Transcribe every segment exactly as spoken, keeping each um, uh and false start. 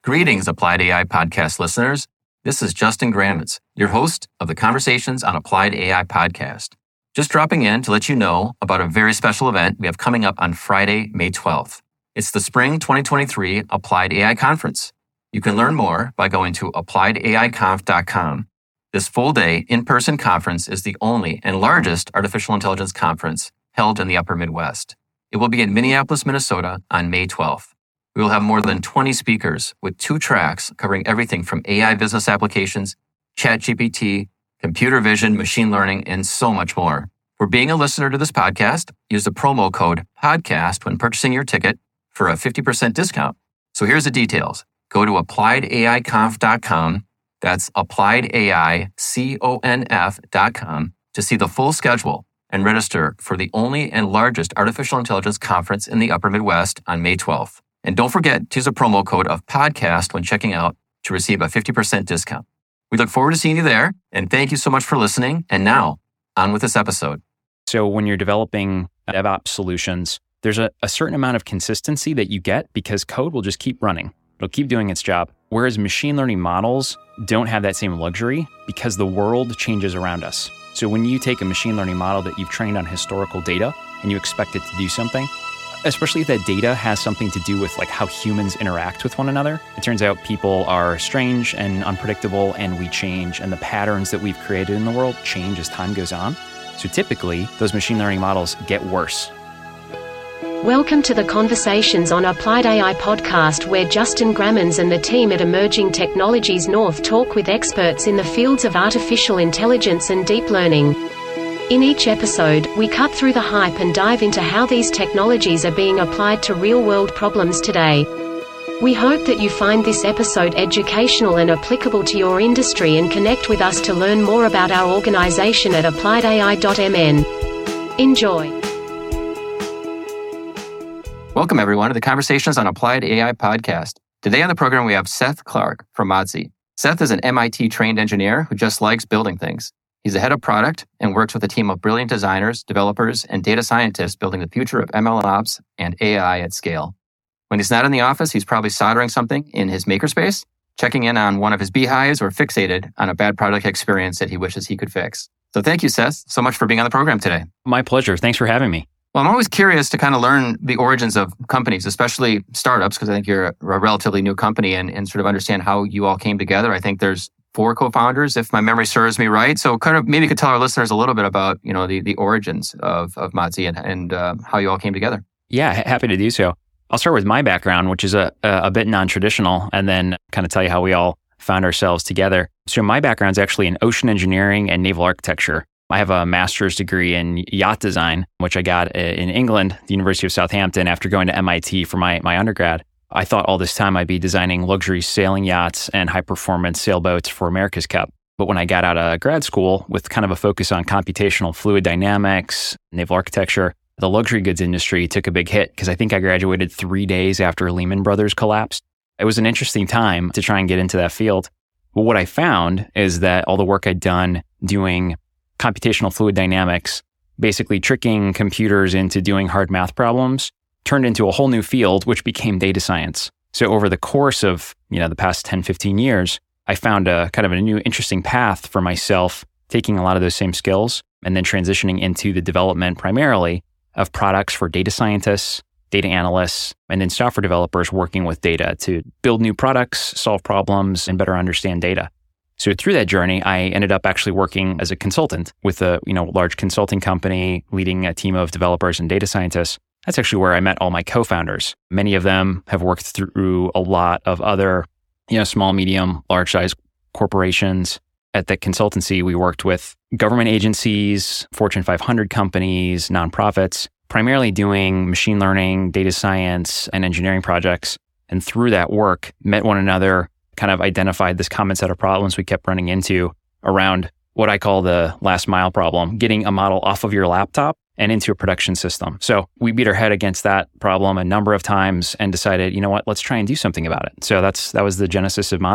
Greetings, Applied A I podcast listeners. This is Justin Grammitz, your host of the Conversations on Applied A I podcast. Just dropping in to let you know about a very special event we have coming up on Friday, May twelfth. It's the Spring twenty twenty-three Applied A I Conference. You can learn more by going to applied A I conf dot com. This full-day in-person conference is the only and largest artificial intelligence conference held in the Upper Midwest. It will be in Minneapolis, Minnesota on May twelfth. We will have more than twenty speakers with two tracks covering everything from A I business applications, ChatGPT, computer vision, machine learning, and so much more. For being a listener to this podcast, use the promo code PODCAST when purchasing your ticket for a fifty percent discount. So here's the details. Go to applied A I conf dot com. That's applied A I conf dot com to see the full schedule and register for the only and largest artificial intelligence conference in the Upper Midwest on May twelfth. And don't forget to use a promo code of podcast when checking out to receive a fifty percent discount. We look forward to seeing you there, and thank you so much for listening. And now, on with this episode. So when you're developing DevOps solutions, there's a, a certain amount of consistency that you get because code will just keep running. It'll keep doing its job. Whereas machine learning models don't have that same luxury because the world changes around us. So when you take a machine learning model that you've trained on historical data and you expect it to do something, especially if that data has something to do with like how humans interact with one another. It turns out people are strange and unpredictable, and we change, and the patterns that we've created in the world change as time goes on. So typically, those machine learning models get worse. Welcome to the Conversations on Applied A I podcast, where Justin Grammitz and the team at Emerging Technologies North talk with experts in the fields of artificial intelligence and deep learning. In each episode, we cut through the hype and dive into how these technologies are being applied to real-world problems today. We hope that you find this episode educational and applicable to your industry, and connect with us to learn more about our organization at applied A I dot M N. Enjoy. Welcome, everyone, to the Conversations on Applied A I podcast. Today on the program, we have Seth Clark from Modzy. Seth is an M I T-trained engineer who just likes building things. He's the head of product and works with a team of brilliant designers, developers, and data scientists building the future of M L ops and A I at scale. When he's not in the office, he's probably soldering something in his makerspace, checking in on one of his beehives, or fixated on a bad product experience that he wishes he could fix. So thank you, Seth, so much for being on the program today. My pleasure. Thanks for having me. Well, I'm always curious to kind of learn the origins of companies, especially startups, because I think you're a relatively new company, and, and sort of understand how you all came together. I think there's four co-founders, if my memory serves me right. So kind of maybe you could tell our listeners a little bit about, you know, the, the origins of, of Modzy and, and uh, how you all came together. Yeah, happy to do so. I'll start with my background, which is a, a bit non-traditional, and then kind of tell you how we all found ourselves together. So my background is actually in ocean engineering and naval architecture. I have a master's degree in yacht design, which I got in England, the University of Southampton, after going to M I T for my, my undergrad. I thought all this time I'd be designing luxury sailing yachts and high-performance sailboats for America's Cup. But when I got out of grad school with kind of a focus on computational fluid dynamics, naval architecture, the luxury goods industry took a big hit because I think I graduated three days after Lehman Brothers collapsed. It was an interesting time to try and get into that field. But what I found is that all the work I'd done doing computational fluid dynamics, basically tricking computers into doing hard math problems, turned into a whole new field, which became data science. So over the course of, you know, the past ten, fifteen years, I found a kind of a new interesting path for myself, taking a lot of those same skills and then transitioning into the development primarily of products for data scientists, data analysts, and then software developers working with data to build new products, solve problems, and better understand data. So through that journey, I ended up actually working as a consultant with a, you know, large consulting company, leading a team of developers and data scientists. That's actually where I met all my co-founders. Many of them have worked through a lot of other, you know, small, medium, large size corporations. At the consultancy, we worked with government agencies, Fortune five hundred companies, nonprofits, primarily doing machine learning, data science, and engineering projects. And through that work, met one another, kind of identified this common set of problems we kept running into around what I call the last mile problem, getting a model off of your laptop and into a production system. So we beat our head against that problem a number of times and decided, you know what, let's try and do something about it. So that's that was the genesis of Modzy.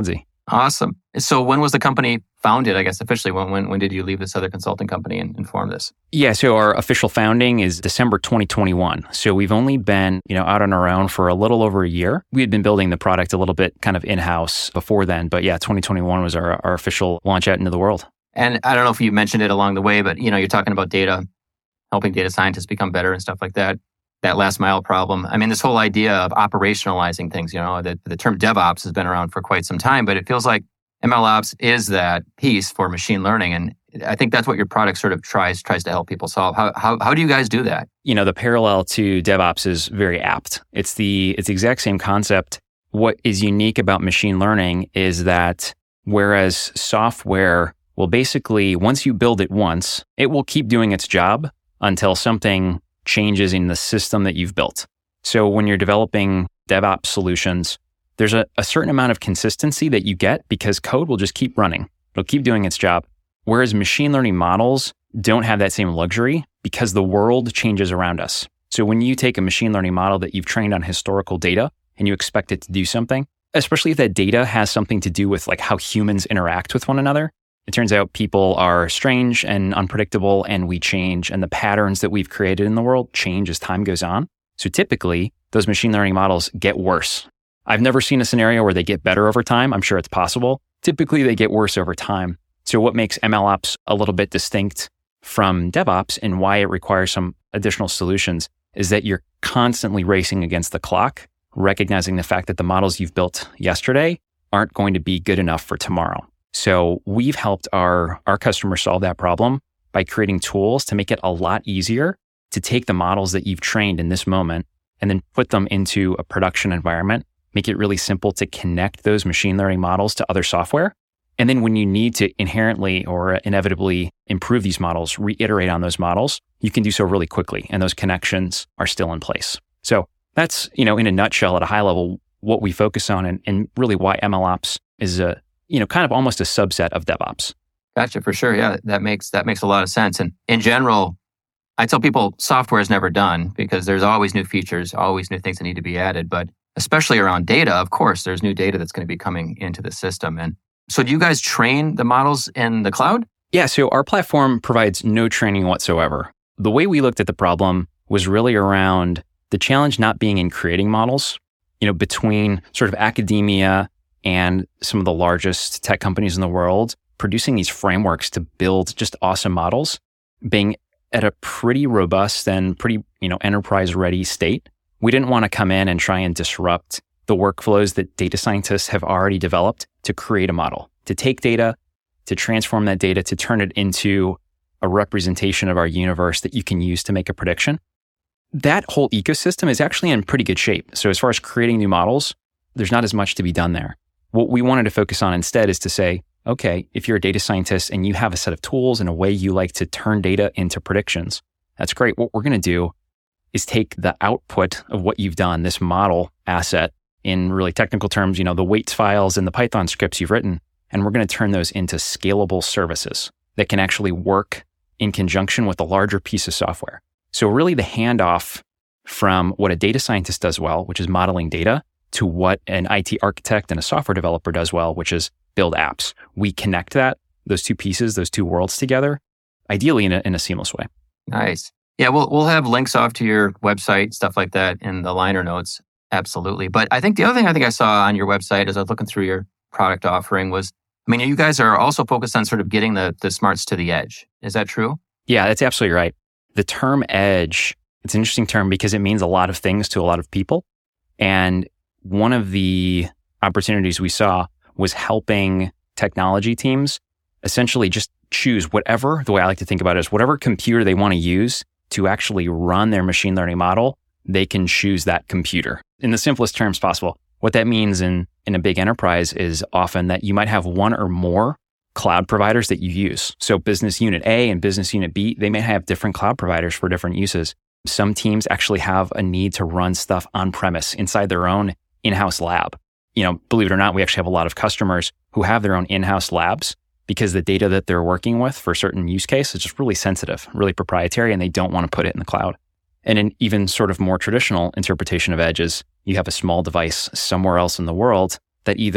Awesome. So when was the company founded, I guess, officially? When when, when did you leave this other consulting company and, and form this? Yeah, so our official founding is December twenty twenty-one. So we've only been, you know, out on our own for a little over a year. We had been building the product a little bit kind of in-house before then. But yeah, twenty twenty-one was our, our official launch out into the world. And I don't know if you mentioned it along the way, but, you know, you're talking about data, helping data scientists become better and stuff like that. That last mile problem. I mean, this whole idea of operationalizing things, you know, the, the term DevOps has been around for quite some time, but it feels like MLOps is that piece for machine learning. And I think that's what your product sort of tries tries to help people solve. How how how do you guys do that? You know, the parallel to DevOps is very apt. It's the it's the exact same concept. What is unique about machine learning is that whereas software will basically, once you build it once, it will keep doing its job until something changes in the system that you've built. So when you're developing DevOps solutions, there's a, a certain amount of consistency that you get because code will just keep running. It'll keep doing its job. Whereas machine learning models don't have that same luxury because the world changes around us. So when you take a machine learning model that you've trained on historical data and you expect it to do something, especially if that data has something to do with like how humans interact with one another, it turns out people are strange and unpredictable and we change, and the patterns that we've created in the world change as time goes on. So typically, those machine learning models get worse. I've never seen a scenario where they get better over time. I'm sure it's possible. Typically, they get worse over time. So what makes MLOps a little bit distinct from DevOps and why it requires some additional solutions is that you're constantly racing against the clock, recognizing the fact that the models you've built yesterday aren't going to be good enough for tomorrow. So we've helped our, our customers solve that problem by creating tools to make it a lot easier to take the models that you've trained in this moment and then put them into a production environment, make it really simple to connect those machine learning models to other software. And then when you need to inherently or inevitably improve these models, reiterate on those models, you can do so really quickly. And those connections are still in place. So that's, you know, in a nutshell at a high level, what we focus on and, and really why MLOps is a you know, kind of almost a subset of DevOps. Gotcha, for sure. Yeah, that makes that makes a lot of sense. And in general, I tell people software is never done because there's always new features, always new things that need to be added. But especially around data, of course, there's new data that's going to be coming into the system. And so do you guys train the models in the cloud? Yeah, so our platform provides no training whatsoever. The way we looked at the problem was really around the challenge not being in creating models, you know, between sort of academia and some of the largest tech companies in the world producing these frameworks to build just awesome models, being at a pretty robust and pretty, you know, enterprise-ready state. We didn't want to come in and try and disrupt the workflows that data scientists have already developed to create a model, to take data, to transform that data, to turn it into a representation of our universe that you can use to make a prediction. That whole ecosystem is actually in pretty good shape. So as far as creating new models, there's not as much to be done there. What we wanted to focus on instead is to say, okay, if you're a data scientist and you have a set of tools and a way you like to turn data into predictions, that's great. What we're going to do is take the output of what you've done, this model asset, in really technical terms, you know, the weights files and the Python scripts you've written, and we're going to turn those into scalable services that can actually work in conjunction with a larger piece of software. So really the handoff from what a data scientist does well, which is modeling data, to what an I T architect and a software developer does well, which is build apps. We connect that, those two pieces, those two worlds together, ideally in a, in a seamless way. Nice. Yeah, we'll we'll have links off to your website, stuff like that in the liner notes. Absolutely. But I think the other thing I think I saw on your website as I was looking through your product offering was, I mean, you guys are also focused on sort of getting the, the smarts to the edge. Is that true? Yeah, that's absolutely right. The term edge, it's an interesting term because it means a lot of things to a lot of people. And one of the opportunities we saw was helping technology teams essentially just choose whatever, the way I like to think about it is whatever computer they want to use to actually run their machine learning model, they can choose that computer in the simplest terms possible. What that means in, in a big enterprise is often that you might have one or more cloud providers that you use. So business unit A and business unit B, they may have different cloud providers for different uses. Some teams actually have a need to run stuff on premise inside their own in-house lab. You know, believe it or not, we actually have a lot of customers who have their own in-house labs because the data that they're working with for a certain use case is just really sensitive, really proprietary, and they don't want to put it in the cloud. And in even sort of more traditional interpretation of edges, you have a small device somewhere else in the world that either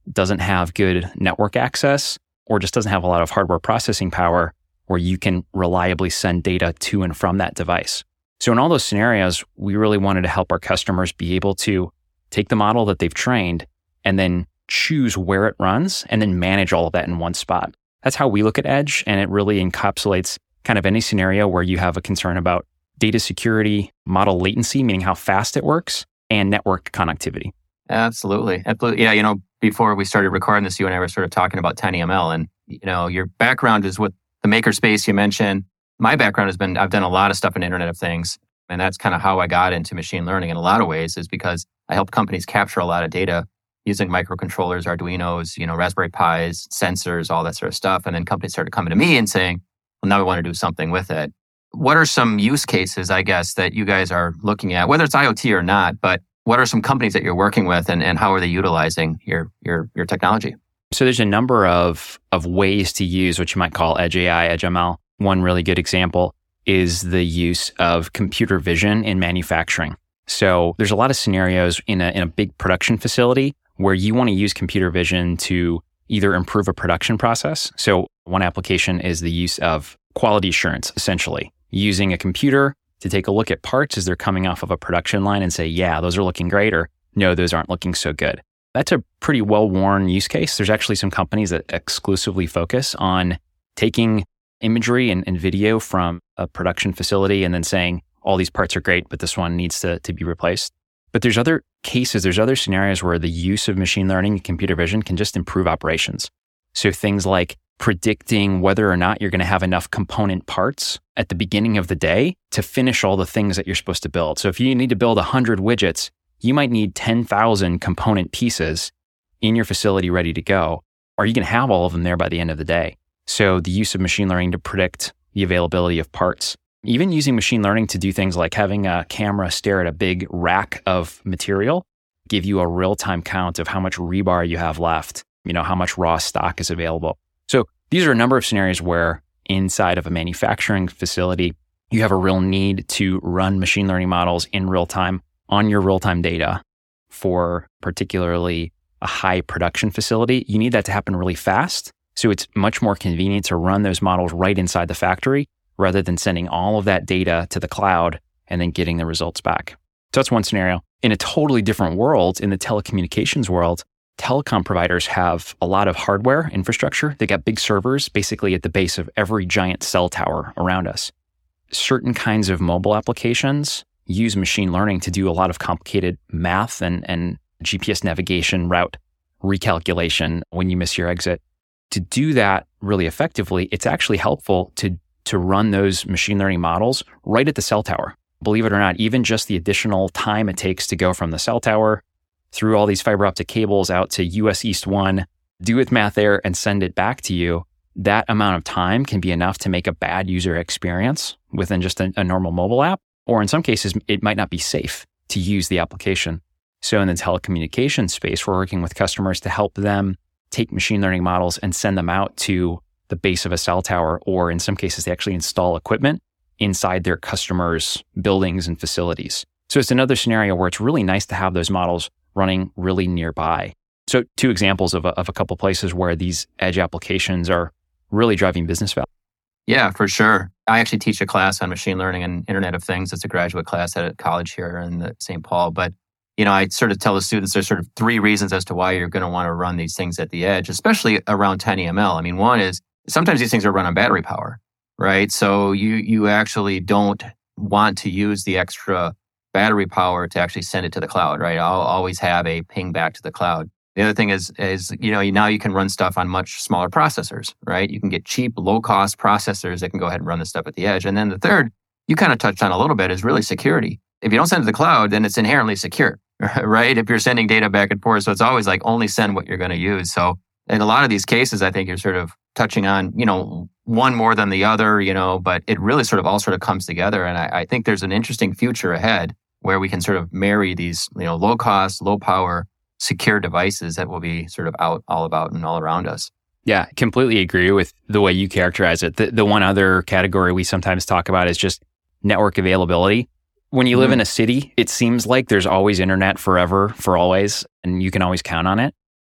doesn't have good network access or just doesn't have a lot of hardware processing power where you can reliably send data to and from that device. So in all those scenarios, we really wanted to help our customers be able to take the model that they've trained and then choose where it runs and then manage all of that in one spot. That's how we look at edge, and it really encapsulates kind of any scenario where you have a concern about data security, model latency, meaning how fast it works, and network connectivity. Absolutely. Absolutely. Yeah, you know, before we started recording this, you and I were sort of talking about TinyML, and, you know, your background is with the makerspace you mentioned. My background has been, I've done a lot of stuff in Internet of Things, and that's kind of how I got into machine learning in a lot of ways, is because I help companies capture a lot of data using microcontrollers, Arduinos, you know, Raspberry Pis, sensors, all that sort of stuff. And then companies started coming to me and saying, well, now we want to do something with it. What are some use cases, I guess, that you guys are looking at, whether it's IoT or not, but what are some companies that you're working with, and, and how are they utilizing your, your, your technology? So there's a number of, of ways to use what you might call Edge A I, Edge M L. One really good example is the use of computer vision in manufacturing. So there's a lot of scenarios in a, in a big production facility where you want to use computer vision to either improve a production process. So one application is the use of quality assurance, essentially, using a computer to take a look at parts as they're coming off of a production line and say, yeah, those are looking great, or no, those aren't looking so good. That's a pretty well-worn use case. There's actually some companies that exclusively focus on taking imagery and, and video from a production facility and then saying, all these parts are great, but this one needs to, to be replaced. But there's other cases, there's other scenarios where the use of machine learning and computer vision can just improve operations. So things like predicting whether or not you're going to have enough component parts at the beginning of the day to finish all the things that you're supposed to build. So if you need to build one hundred widgets, you might need ten thousand component pieces in your facility ready to go. Are you going to have all of them there by the end of the day? So the use of machine learning to predict the availability of parts. Even using machine learning to do things like having a camera stare at a big rack of material, give you a real-time count of how much rebar you have left, you know, how much raw stock is available. So these are a number of scenarios where inside of a manufacturing facility, you have a real need to run machine learning models in real time on your real-time data. For particularly a high production facility, you need that to happen really fast. So it's much more convenient to run those models right inside the factory rather than sending all of that data to the cloud and then getting the results back. So that's one scenario. In a totally different world, in the telecommunications world, telecom providers have a lot of hardware infrastructure. They got big servers basically at the base of every giant cell tower around us. Certain kinds of mobile applications use machine learning to do a lot of complicated math and, and G P S navigation, route recalculation when you miss your exit. To do that really effectively, it's actually helpful to to run those machine learning models right at the cell tower. Believe it or not, even just the additional time it takes to go from the cell tower through all these fiber optic cables out to U S East one, do its math there and send it back to you, that amount of time can be enough to make a bad user experience within just a, a normal mobile app. Or in some cases, it might not be safe to use the application. So in the telecommunications space, we're working with customers to help them take machine learning models and send them out to the base of a cell tower, or in some cases, they actually install equipment inside their customers' buildings and facilities. So it's another scenario where it's really nice to have those models running really nearby. So two examples of a, of a couple places where these edge applications are really driving business value. Yeah, for sure. I actually teach a class on machine learning and Internet of Things. It's a graduate class at a college here in Saint Paul. But, you know, I sort of tell the students there's sort of three reasons as to why you're going to want to run these things at the edge, especially around TinyML. I mean, one is sometimes these things are run on battery power, right? So you you actually don't want to use the extra battery power to actually send it to the cloud, right? I'll always have a ping back to the cloud. The other thing is, is you know, now you can run stuff on much smaller processors, right? You can get cheap, low-cost processors that can go ahead and run this stuff at the edge. And then the third, you kind of touched on a little bit, is really security. If you don't send it to the cloud, then it's inherently secure, right? If you're sending data back and forth. So it's always like only send what you're going to use. So in a lot of these cases, I think you're sort of touching on, you know, one more than the other, you know, but it really sort of all sort of comes together. And I, I think there's an interesting future ahead where we can sort of marry these, you know, low cost, low power, secure devices that will be sort of out all about and all around us. Yeah, completely agree with the way you characterize it. The, the one other category we sometimes talk about is just network availability. When you live mm-hmm. in a city, it seems like there's always internet forever, for always, and you can always count on it.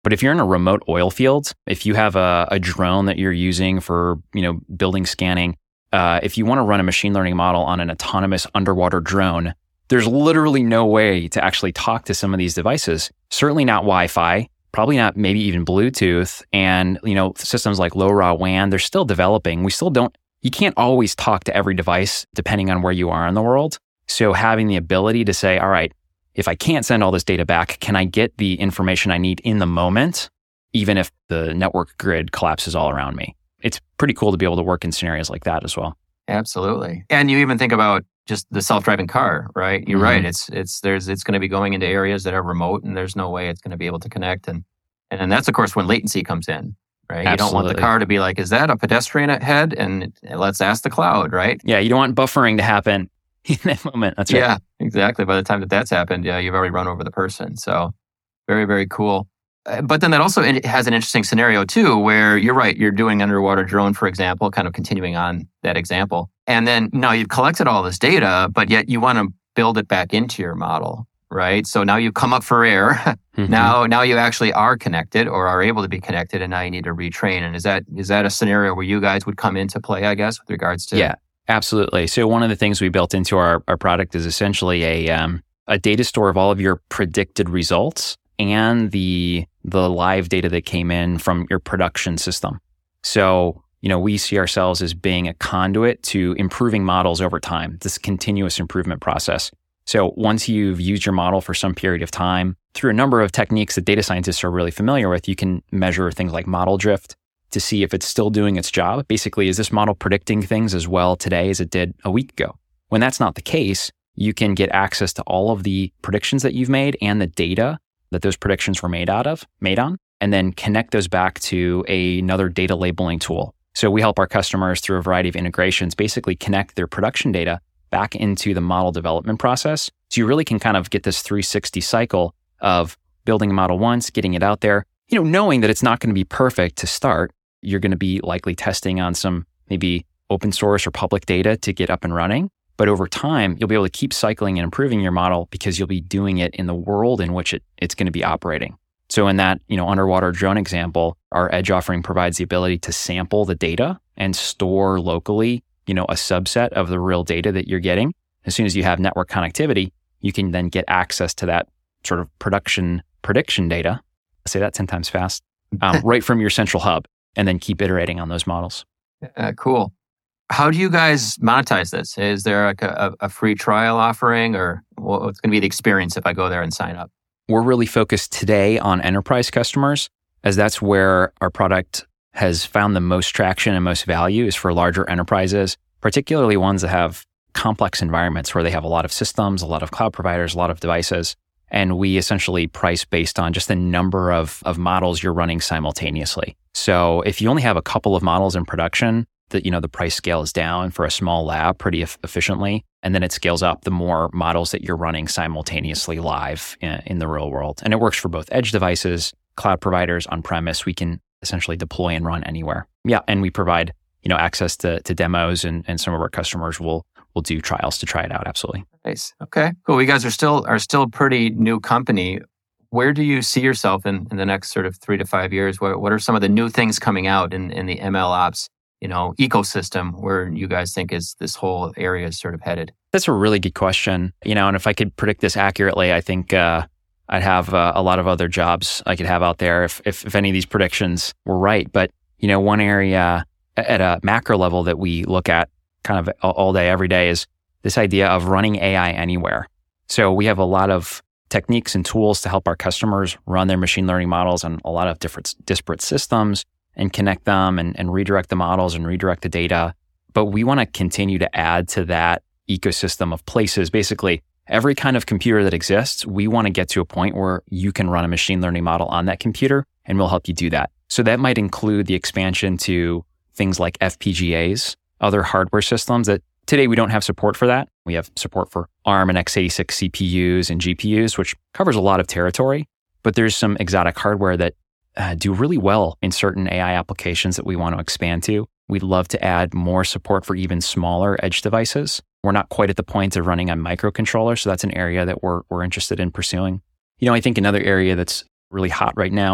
But if you're in a remote oil field, if you have a, a drone that you're using for, you know, building scanning, uh, if you want to run a machine learning model on an autonomous underwater drone, there's literally no way to actually talk to some of these devices. Certainly not Wi-Fi, probably not maybe even Bluetooth. And, you know, systems like LoRaWAN, they're still developing. We still don't, you can't always talk to every device depending on where you are in the world. So having the ability to say, all right, if I can't send all this data back, can I get the information I need in the moment, even if the network grid collapses all around me? It's pretty cool to be able to work in scenarios like that as well. Absolutely. And you even think about just the self-driving car, right? You're mm-hmm. right. It's it's there's it's going to be going into areas that are remote, and there's no way it's going to be able to connect. And and then that's of course when latency comes in, right? Absolutely. You don't want the car to be like, is that a pedestrian ahead? And let's ask the cloud, right? Yeah, you don't want buffering to happen in that moment. That's right. Yeah, exactly. By the time that that's happened, yeah, you've already run over the person. So very, very cool. Uh, but then that also has an interesting scenario too, where you're right, you're doing underwater drone, for example, kind of continuing on that example. And then now you've collected all this data, but yet you want to build it back into your model, right? So now you come up for air. Mm-hmm. Now, now you actually are connected or are able to be connected, and now you need to retrain. And is that is that a scenario where you guys would come into play, I guess, with regards to... Yeah. Absolutely. So one of the things we built into our, our product is essentially a um, a data store of all of your predicted results and the the live data that came in from your production system. So, you know, we see ourselves as being a conduit to improving models over time, this continuous improvement process. So once you've used your model for some period of time, through a number of techniques that data scientists are really familiar with, you can measure things like model drift to see if it's still doing its job. Basically, is this model predicting things as well today as it did a week ago? When that's not the case, you can get access to all of the predictions that you've made and the data that those predictions were made out of, made on, and then connect those back to a, another data labeling tool. So we help our customers through a variety of integrations basically connect their production data back into the model development process. So you really can kind of get this three sixty cycle of building a model once, getting it out there, you know, knowing that it's not going to be perfect to start. You're going to be likely testing on some maybe open source or public data to get up and running. But over time, you'll be able to keep cycling and improving your model because you'll be doing it in the world in which it, it's going to be operating. So in that, you know, underwater drone example, our Edge offering provides the ability to sample the data and store locally, you know, a subset of the real data that you're getting. As soon as you have network connectivity, you can then get access to that sort of production prediction data. I'll say that ten times fast, um, right from your central hub. And then keep iterating on those models. Uh, cool. How do you guys monetize this? Is there like a, a free trial offering, or what's going to be the experience if I go there and sign up? We're really focused today on enterprise customers, as that's where our product has found the most traction and most value is for larger enterprises, particularly ones that have complex environments where they have a lot of systems, a lot of cloud providers, a lot of devices. And we essentially price based on just the number of, of models you're running simultaneously. So if you only have a couple of models in production, that, you know, the price scales down for a small lab pretty e- efficiently. And then it scales up the more models that you're running simultaneously live in, in the real world. And it works for both edge devices, cloud providers, on-premise. We can essentially deploy and run anywhere. Yeah. And we provide, you know, access to, to demos, and, and some of our customers will will do trials to try it out. Absolutely. Nice. Okay. Cool. You guys are still are still a pretty new company. Where do you see yourself in, in the next sort of three to five years? What what are some of the new things coming out in, in the M L Ops, you know, ecosystem where you guys think is this whole area is sort of headed? That's a really good question. You know, and if I could predict this accurately, I think uh, I'd have uh, a lot of other jobs I could have out there if, if if any of these predictions were right. But, you know, one area at a macro level that we look at kind of all day, every day is this idea of running A I anywhere. So we have a lot of techniques and tools to help our customers run their machine learning models on a lot of different disparate systems and connect them and, and redirect the models and redirect the data. But we want to continue to add to that ecosystem of places. Basically, every kind of computer that exists, we want to get to a point where you can run a machine learning model on that computer, and we'll help you do that. So that might include the expansion to things like F P G As, other hardware systems that today we don't have support for that. We have support for ARM and x eighty-six C P Us and G P Us, which covers a lot of territory. But there's some exotic hardware that uh, do really well in certain A I applications that we want to expand to. We'd love to add more support for even smaller edge devices. We're not quite at the point of running on microcontrollers, so that's an area that we're we're interested in pursuing. You know, I think another area that's really hot right now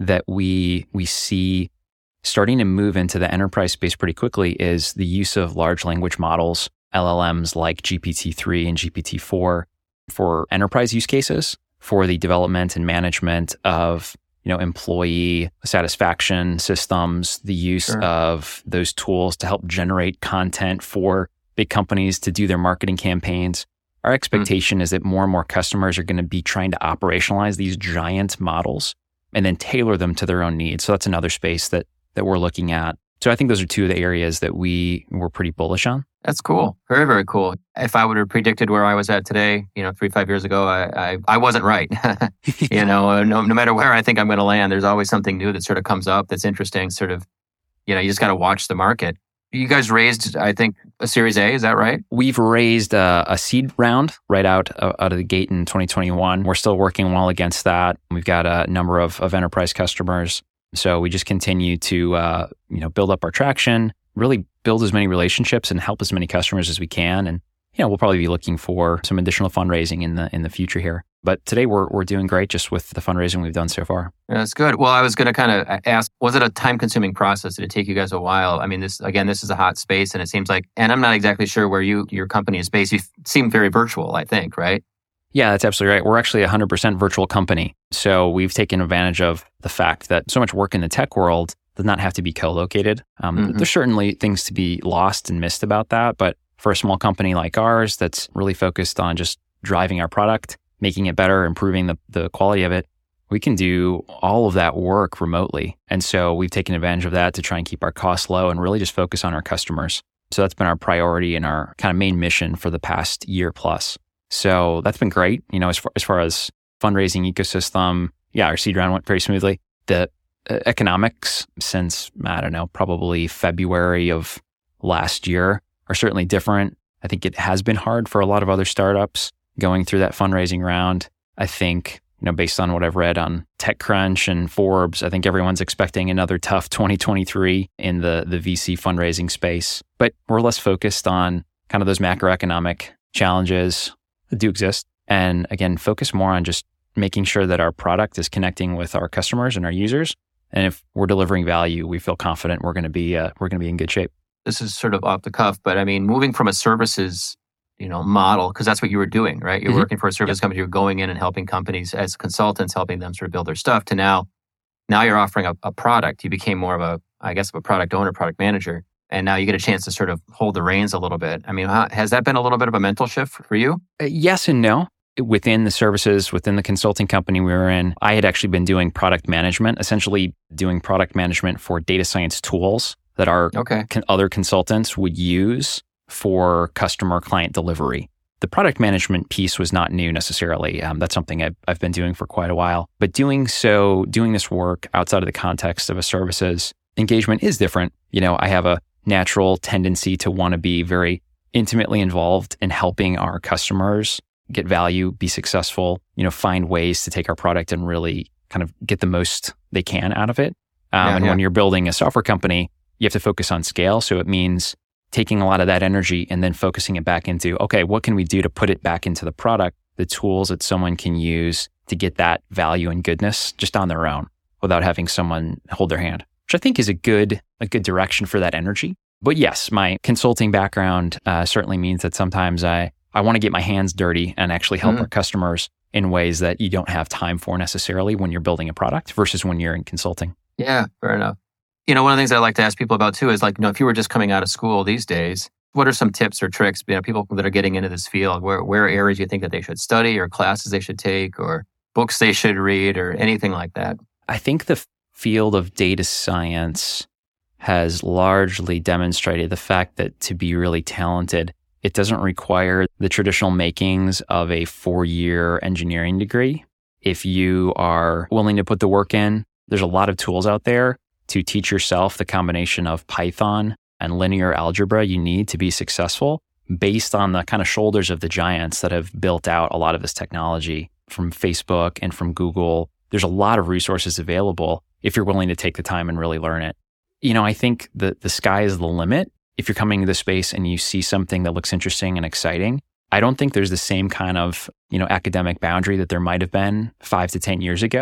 that we we see starting to move into the enterprise space pretty quickly is the use of large language models, L L Ms like G P T three and G P T four for enterprise use cases, for the development and management of, you know, employee satisfaction systems, the use sure. of those tools to help generate content for big companies to do their marketing campaigns. Our expectation mm. is that more and more customers are going to be trying to operationalize these giant models and then tailor them to their own needs. So that's another space that that we're looking at. So I think those are two of the areas that we were pretty bullish on. That's cool. Very, very cool. If I would have predicted where I was at today, you know, three, five years ago, I I, I wasn't right. you know, no, no matter where I think I'm going to land, there's always something new that sort of comes up that's interesting. Sort of, you know, you just got to watch the market. You guys raised, I think, a Series A. Is that right? We've raised a, a seed round right out uh, out of the gate in twenty twenty-one. We're still working well against that. We've got a number of, of enterprise customers. So we just continue to, uh, you know, build up our traction, really build as many relationships and help as many customers as we can. And, you know, we'll probably be looking for some additional fundraising in the in the future here. But today we're we're doing great just with the fundraising we've done so far. Yeah, that's good. Well, I was going to kind of ask, was it a time-consuming process? Did it take you guys a while? I mean, this again, this is a hot space, and it seems like, and I'm not exactly sure where you your company is based. You seem very virtual, I think, right? Yeah, that's absolutely right. We're actually a one hundred percent virtual company. So we've taken advantage of the fact that so much work in the tech world does not have to be co-located. Um, mm-hmm. There's certainly things to be lost and missed about that. But for a small company like ours that's really focused on just driving our product, making it better, improving the, the quality of it, we can do all of that work remotely. And so we've taken advantage of that to try and keep our costs low and really just focus on our customers. So that's been our priority and our kind of main mission for the past year plus. So that's been great. You know, as far as, far as fundraising ecosystem, yeah, our seed round went very smoothly. The uh, economics since, I don't know, probably February of last year are certainly different. I think it has been hard for a lot of other startups going through that fundraising round. I think, you know, based on what I've read on TechCrunch and Forbes, I think everyone's expecting another tough twenty twenty-three in the, the V C fundraising space. But we're less focused on kind of those macroeconomic challenges that do exist. And again, focus more on just making sure that our product is connecting with our customers and our users. And if we're delivering value, we feel confident we're going to be uh, we're going to be in good shape. This is sort of off the cuff, but I mean, moving from a services, you know, model, because that's what you were doing, right? You're mm-hmm. working for a service yep. company. You're going in and helping companies as consultants, helping them sort of build their stuff. To now, now you're offering a, a product. You became more of a, I guess, of a product owner, product manager. And now you get a chance to sort of hold the reins a little bit. I mean, how, has that been a little bit of a mental shift for you? Uh, yes and no. Within the services, within the consulting company we were in, I had actually been doing product management, essentially doing product management for data science tools that our okay. con- other consultants would use for customer client delivery. The product management piece was not new necessarily. Um, that's something I've, I've been doing for quite a while. But doing so, doing this work outside of the context of a services engagement is different. You know, I have a natural tendency to want to be very intimately involved in helping our customers get value, be successful, you know, find ways to take our product and really kind of get the most they can out of it. Um, yeah, and yeah. when you're building a software company, you have to focus on scale. So it means taking a lot of that energy and then focusing it back into, okay, what can we do to put it back into the product, the tools that someone can use to get that value and goodness just on their own without having someone hold their hand, which I think is a good a good direction for that energy. But yes, my consulting background uh, certainly means that sometimes I, I want to get my hands dirty and actually help mm-hmm. our customers in ways that you don't have time for necessarily when you're building a product versus when you're in consulting. Yeah, fair enough. You know, one of the things I like to ask people about too is like, you know, if you were just coming out of school these days, what are some tips or tricks, you know, people that are getting into this field? Where where areas you think that they should study or classes they should take or books they should read or anything like that? I think the field of data science has largely demonstrated the fact that to be really talented, it doesn't require the traditional makings of a four-year engineering degree. If you are willing to put the work in, there's a lot of tools out there to teach yourself the combination of Python and linear algebra you need to be successful based on the kind of shoulders of the giants that have built out a lot of this technology from Facebook and from Google. There's a lot of resources available if you're willing to take the time and really learn it. You know, I think the, the sky is the limit. If you're coming to the space and you see something that looks interesting and exciting, I don't think there's the same kind of, you know, academic boundary that there might have been five to ten years ago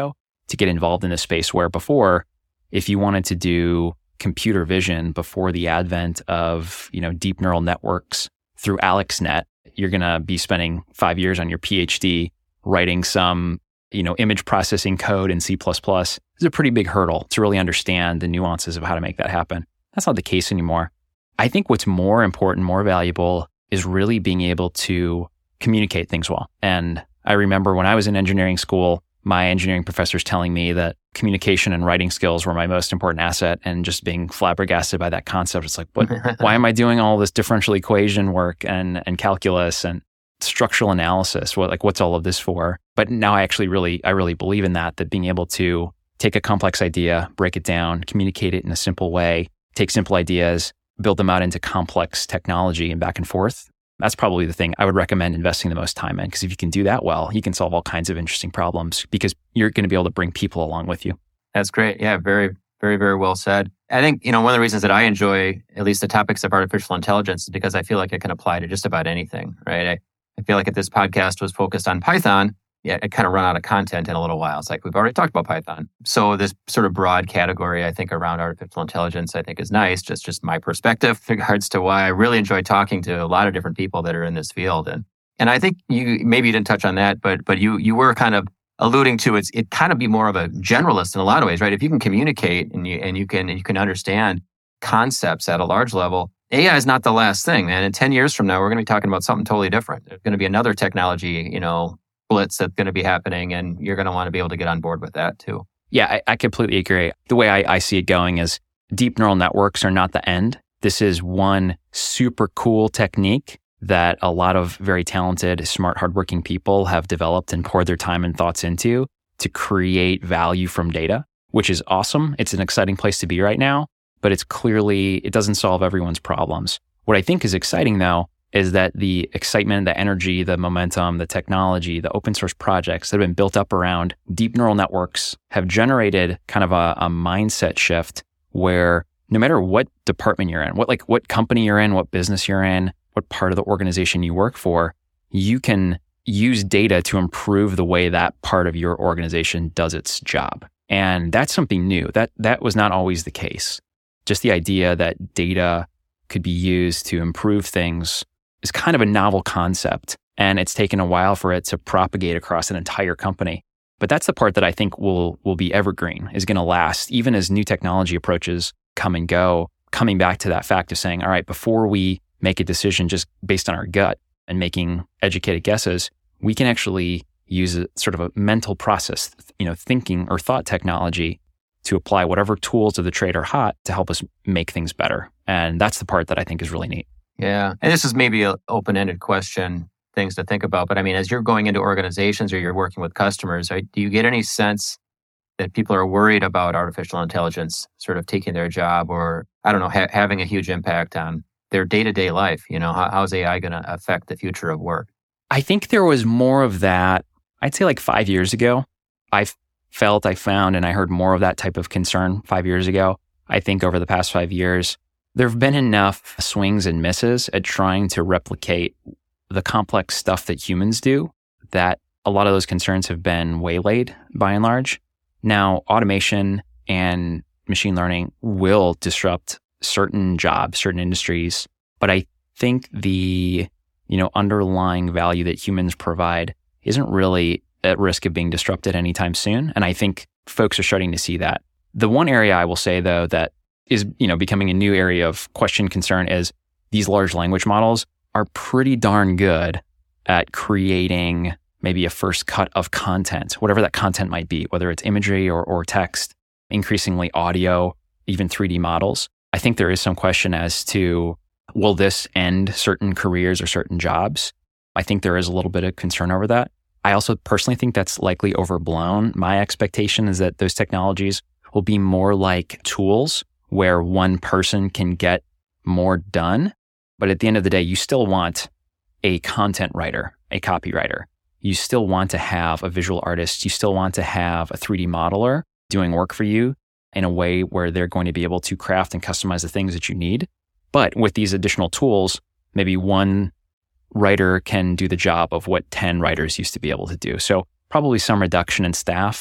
to get involved in this space where before, if you wanted to do computer vision before the advent of, you know, deep neural networks through AlexNet, you're going to be spending five years on your PhD writing some, you know, image processing code in C plus plus. It's a pretty big hurdle to really understand the nuances of how to make that happen. That's not the case anymore. I think what's more important, more valuable is really being able to communicate things well. And I remember when I was in engineering school, my engineering professors telling me that communication and writing skills were my most important asset, and just being flabbergasted by that concept. It's like, what, why am I doing all this differential equation work and, and calculus and structural analysis? What, like, what's all of this for? But now I actually really, I really believe in that, that being able to take a complex idea, break it down, communicate it in a simple way, take simple ideas, build them out into complex technology and back and forth. That's probably the thing I would recommend investing the most time in, because if you can do that well, you can solve all kinds of interesting problems because you're going to be able to bring people along with you. That's great. Yeah, very, very, very well said. I think, you know, one of the reasons that I enjoy at least the topics of artificial intelligence is because I feel like it can apply to just about anything, right? I, I feel like if this podcast was focused on Python, yeah, it kind of run out of content in a little while. It's like, we've already talked about Python. So this sort of broad category, I think, around artificial intelligence, I think is nice. Just, just my perspective in regards to why I really enjoy talking to a lot of different people that are in this field. And and I think you, maybe you didn't touch on that, but but you you were kind of alluding to it's it kind of be more of a generalist in a lot of ways, right? If you can communicate and you and you can and you can understand concepts at a large level, A I is not the last thing, man. In ten years from now, we're going to be talking about something totally different. There's going to be another technology, you know, blitz that's going to be happening, and you're going to want to be able to get on board with that too. Yeah, I, I completely agree. The way I, I see it going is deep neural networks are not the end. This is one super cool technique that a lot of very talented, smart, hardworking people have developed and poured their time and thoughts into to create value from data, which is awesome. It's an exciting place to be right now, but it's clearly, it doesn't solve everyone's problems. What I think is exciting though, is that the excitement, the energy, the momentum, the technology, the open source projects that have been built up around deep neural networks have generated kind of a, a mindset shift where no matter what department you're in, what like what company you're in, what business you're in, what part of the organization you work for, you can use data to improve the way that part of your organization does its job. And that's something new. That that was not always the case. Just the idea that data could be used to improve things is kind of a novel concept, and it's taken a while for it to propagate across an entire company. But that's the part that I think will will be evergreen, is going to last, even as new technology approaches come and go, coming back to that fact of saying, all right, before we make a decision just based on our gut and making educated guesses, we can actually use a sort of a mental process, you know, thinking or thought technology to apply whatever tools of the trade are hot to help us make things better. And that's the part that I think is really neat. Yeah. And this is maybe an open-ended question, things to think about. But I mean, as you're going into organizations or you're working with customers, right, do you get any sense that people are worried about artificial intelligence sort of taking their job or, I don't know, ha- having a huge impact on their day-to-day life? You know, how, how's A I going to affect the future of work? I think there was more of that, I'd say like five years ago. I felt, I found, and I heard more of that type of concern five years ago. I think over the past five years, there have been enough swings and misses at trying to replicate the complex stuff that humans do that a lot of those concerns have been waylaid by and large. Now, automation and machine learning will disrupt certain jobs, certain industries, but I think the, you know, underlying value that humans provide isn't really at risk of being disrupted anytime soon. And I think folks are starting to see that. The one area I will say, though, that is, you know, becoming a new area of question concern is these large language models are pretty darn good at creating maybe a first cut of content, whatever that content might be, whether it's imagery or, or text, increasingly audio, even three D models. I think there is some question as to, will this end certain careers or certain jobs? I think there is a little bit of concern over that. I also personally think that's likely overblown. My expectation is that those technologies will be more like tools where one person can get more done. But at the end of the day, you still want a content writer, a copywriter. You still want to have a visual artist. You still want to have a three D modeler doing work for you in a way where they're going to be able to craft and customize the things that you need. But with these additional tools, maybe one writer can do the job of what ten writers used to be able to do. So probably some reduction in staff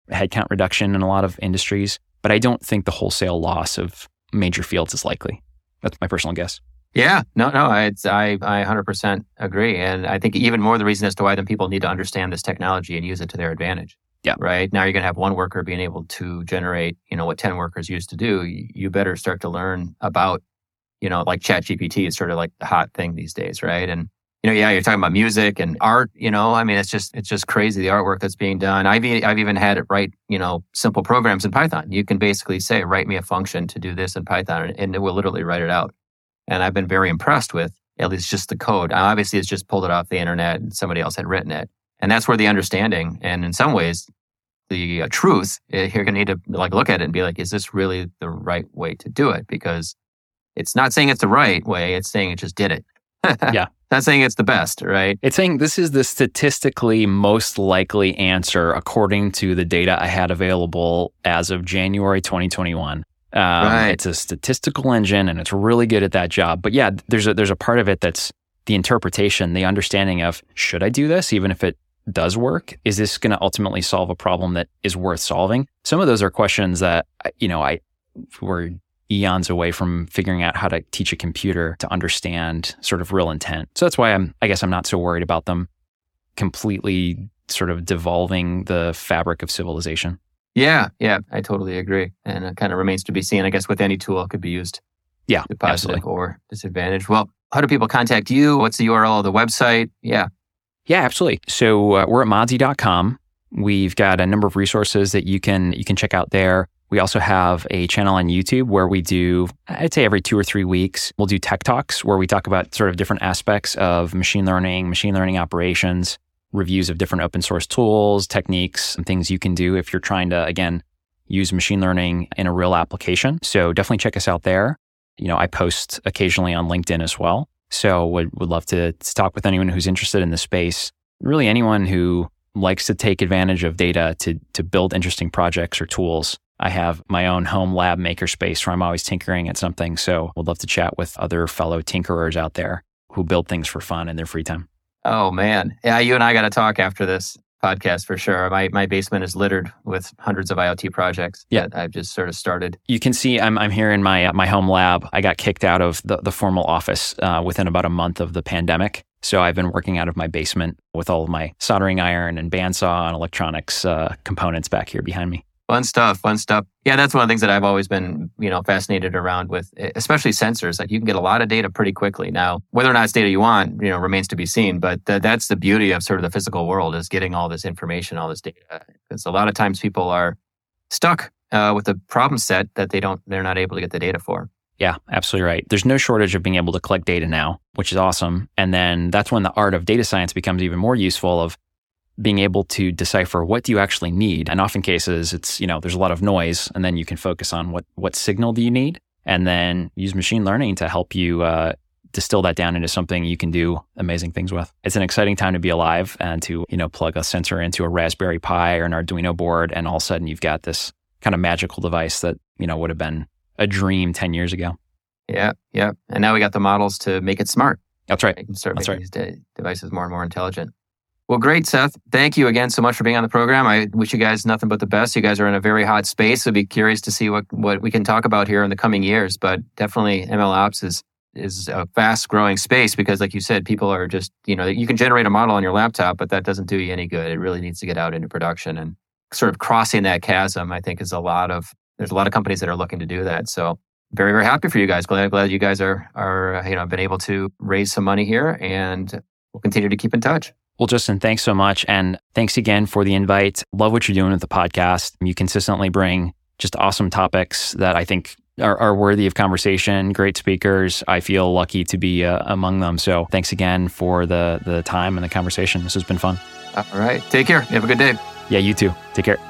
headcount reduction in a lot of industries, but I don't think the wholesale loss of major fields is likely. That's my personal guess. Yeah, no, no, I, I, I one hundred percent agree. And I think even more the reason as to why then people need to understand this technology and use it to their advantage. Yeah. Right. Now you're going to have one worker being able to generate, you know, what ten workers used to do. You better start to learn about, you know, like ChatGPT is sort of like the hot thing these days, right? And, you know, yeah, you're talking about music and art, you know, I mean, it's just, it's just crazy, the artwork that's being done. I've, I've even had it write, you know, simple programs in Python. You can basically say, write me a function to do this in Python, and it will literally write it out. And I've been very impressed with at least just the code. Obviously, it's just pulled it off the internet and somebody else had written it. And that's where the understanding, and in some ways, the uh, truth, you're going to need to like look at it and be like, is this really the right way to do it? Because it's not saying it's the right way. It's saying it just did it. Yeah. Not saying it's the best, right? It's saying this is the statistically most likely answer according to the data I had available as of January twenty twenty-one. Um, right. It's a statistical engine and it's really good at that job. But yeah, there's a, there's a part of it that's the interpretation, the understanding of, should I do this even if it does work? Is this going to ultimately solve a problem that is worth solving? Some of those are questions that, you know, I were eons away from figuring out how to teach a computer to understand sort of real intent. So that's why I'm, I guess I'm not so worried about them completely sort of devolving the fabric of civilization. Yeah, yeah, I totally agree. And it kind of remains to be seen. I guess with any tool, it could be used yeah, to positive absolutely. or disadvantage. Well, how do people contact you? What's the U R L of the website? Yeah. Yeah, absolutely. So uh, we're at modsy dot com. We've got a number of resources that you can you can check out there. We also have a channel on YouTube where we do, I'd say every two or three weeks, we'll do tech talks where we talk about sort of different aspects of machine learning, machine learning operations, reviews of different open source tools, techniques, and things you can do if you're trying to, again, use machine learning in a real application. So definitely check us out there. You know, I post occasionally on LinkedIn as well. So would would love to, to talk with anyone who's interested in the space. Really anyone who likes to take advantage of data to to build interesting projects or tools. I have my own home lab makerspace where I'm always tinkering at something. So would love to chat with other fellow tinkerers out there who build things for fun in their free time. Oh, man. Yeah, you and I got to talk after this podcast for sure. My my basement is littered with hundreds of IoT projects yeah. that I've just sort of started. You can see I'm I'm here in my uh, my home lab. I got kicked out of the, the formal office uh, within about a month of the pandemic. So I've been working out of my basement with all of my soldering iron and bandsaw and electronics uh, components back here behind me. Fun stuff, fun stuff. Yeah, that's one of the things that I've always been, you know, fascinated around with, especially sensors. Like you can get a lot of data pretty quickly. Now, whether or not it's data you want, you know, remains to be seen. But th- that's the beauty of sort of the physical world, is getting all this information, all this data. Because a lot of times people are stuck uh, with a problem set that they don't, they're not able to get the data for. Yeah, absolutely right. There's no shortage of being able to collect data now, which is awesome. And then that's when the art of data science becomes even more useful, of being able to decipher what do you actually need. And often cases, it's, you know, there's a lot of noise, and then you can focus on what, what signal do you need, and then use machine learning to help you uh, distill that down into something you can do amazing things with. It's an exciting time to be alive and to, you know, plug a sensor into a Raspberry Pi or an Arduino board, and all of a sudden you've got this kind of magical device that, you know, would have been a dream ten years ago. Yeah, yeah. And now we got the models to make it smart. That's right. They can start That's making right. these de- devices more and more intelligent. Well, great, Seth. Thank you again so much for being on the program. I wish you guys nothing but the best. You guys are in a very hot space. I'd be curious to see what, what we can talk about here in the coming years. But definitely M L Ops is is a fast growing space because, like you said, people are just, you know, you can generate a model on your laptop, but that doesn't do you any good. It really needs to get out into production, and sort of crossing that chasm, I think, is a lot of, there's a lot of companies that are looking to do that. So very, very happy for you guys. Glad, glad you guys are, are, you know, been able to raise some money here, and we'll continue to keep in touch. Well, Justin, thanks so much. And thanks again for the invite. Love what you're doing with the podcast. You consistently bring just awesome topics that I think are, are worthy of conversation. Great speakers. I feel lucky to be uh, among them. So thanks again for the, the time and the conversation. This has been fun. All right. Take care. Have a good day. Yeah, you too. Take care.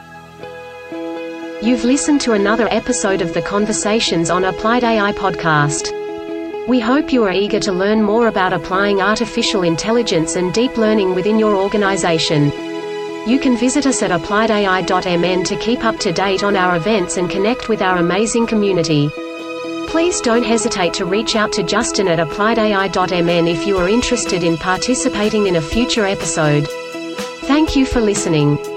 You've listened to another episode of the Conversations on Applied A I podcast. We hope you are eager to learn more about applying artificial intelligence and deep learning within your organization. You can visit us at applied A I dot M N to keep up to date on our events and connect with our amazing community. Please don't hesitate to reach out to Justin at applied A I dot M N if you are interested in participating in a future episode. Thank you for listening.